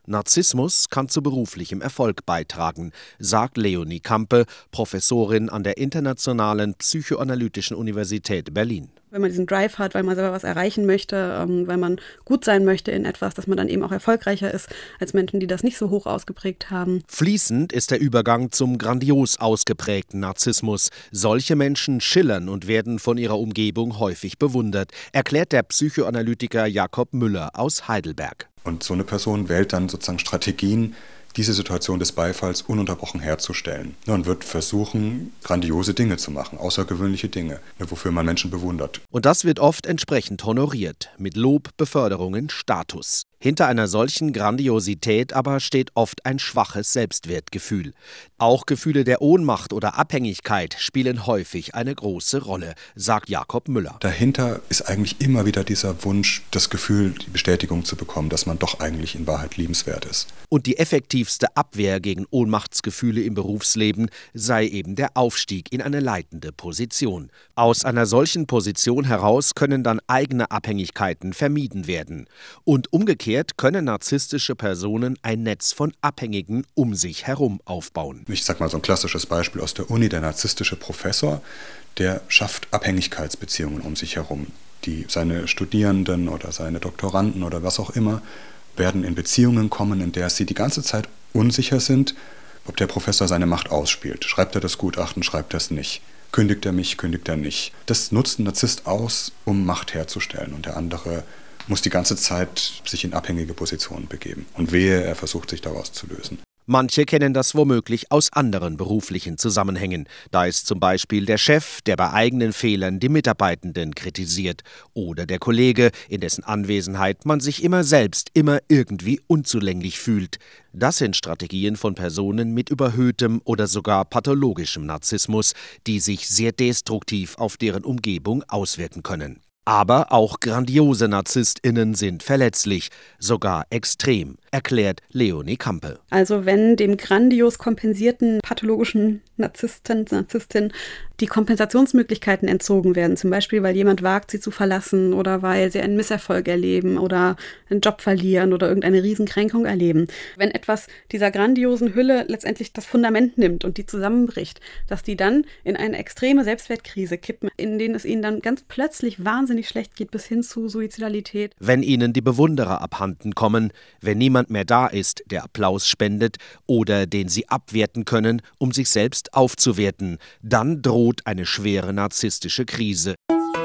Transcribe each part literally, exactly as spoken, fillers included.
Narzissmus kann zu beruflichem Erfolg beitragen, sagt Leonie Campe, Professorin an der Internationalen Psychoanalytischen Universität Berlin. Wenn man diesen Drive hat, weil man selber was erreichen möchte, ähm, weil man gut sein möchte in etwas, dass man dann eben auch erfolgreicher ist als Menschen, die das nicht so hoch ausgeprägt haben. Fließend ist der Übergang zum grandios ausgeprägten Narzissmus. Solche Menschen schillern und werden von ihrer Umgebung häufig bewundert, erklärt der Psychoanalytiker Jakob Müller aus Heidelberg. Und so eine Person wählt dann sozusagen Strategien, diese Situation des Beifalls ununterbrochen herzustellen. Und wird versuchen, grandiose Dinge zu machen, außergewöhnliche Dinge, wofür man Menschen bewundert. Und das wird oft entsprechend honoriert, mit Lob, Beförderungen, Status. Hinter einer solchen Grandiosität aber steht oft ein schwaches Selbstwertgefühl. Auch Gefühle der Ohnmacht oder Abhängigkeit spielen häufig eine große Rolle, sagt Jakob Müller. Dahinter ist eigentlich immer wieder dieser Wunsch, das Gefühl, die Bestätigung zu bekommen, dass man doch eigentlich in Wahrheit liebenswert ist. Und die effektivste Abwehr gegen Ohnmachtsgefühle im Berufsleben sei eben der Aufstieg in eine leitende Position. Aus einer solchen Position heraus können dann eigene Abhängigkeiten vermieden werden. Und umgekehrt können narzisstische Personen ein Netz von Abhängigen um sich herum aufbauen. Ich sage mal so ein klassisches Beispiel aus der Uni, der narzisstische Professor, der schafft Abhängigkeitsbeziehungen um sich herum. Die, seine Studierenden oder seine Doktoranden oder was auch immer werden in Beziehungen kommen, in der sie die ganze Zeit unsicher sind, ob der Professor seine Macht ausspielt. Schreibt er das Gutachten, schreibt er es nicht. Kündigt er mich, kündigt er nicht. Das nutzt ein Narzisst aus, um Macht herzustellen. Und der andere muss die ganze Zeit sich in abhängige Positionen begeben. Und wehe, er versucht sich daraus zu lösen. Manche kennen das womöglich aus anderen beruflichen Zusammenhängen. Da ist zum Beispiel der Chef, der bei eigenen Fehlern die Mitarbeitenden kritisiert. Oder der Kollege, in dessen Anwesenheit man sich immer selbst, immer irgendwie unzulänglich fühlt. Das sind Strategien von Personen mit überhöhtem oder sogar pathologischem Narzissmus, die sich sehr destruktiv auf deren Umgebung auswirken können. Aber auch grandiose NarzisstInnen sind verletzlich, sogar extrem, erklärt Leonie Campe. Also wenn dem grandios kompensierten pathologischen Narzissten, Narzisstin die Kompensationsmöglichkeiten entzogen werden, zum Beispiel weil jemand wagt, sie zu verlassen oder weil sie einen Misserfolg erleben oder einen Job verlieren oder irgendeine Riesenkränkung erleben. Wenn etwas dieser grandiosen Hülle letztendlich das Fundament nimmt und die zusammenbricht, dass die dann in eine extreme Selbstwertkrise kippen, in denen es ihnen dann ganz plötzlich wahnsinnig schlecht geht bis hin zu Suizidalität. Wenn ihnen die Bewunderer abhanden kommen, wenn niemand mehr da ist, der Applaus spendet oder den sie abwerten können, um sich selbst aufzuwerten, dann droht eine schwere narzisstische Krise.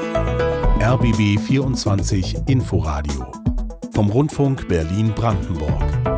R B B vierundzwanzig Inforadio vom Rundfunk Berlin-Brandenburg.